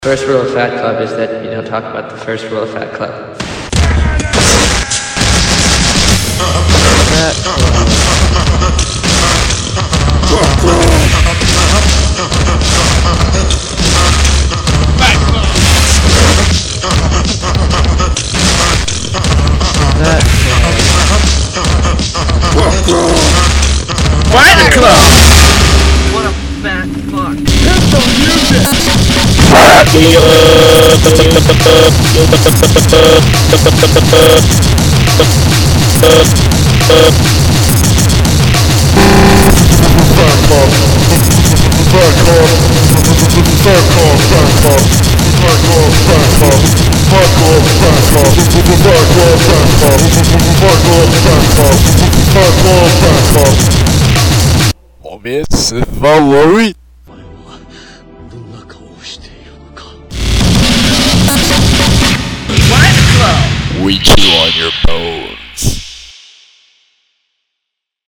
First rule of Fat Club is that you don't talk about the first rule of Fat Club. Fat Club. Fight Club! What a fat fuck. Pistol music! Omesse valori! Fight Club! We chew on your bones.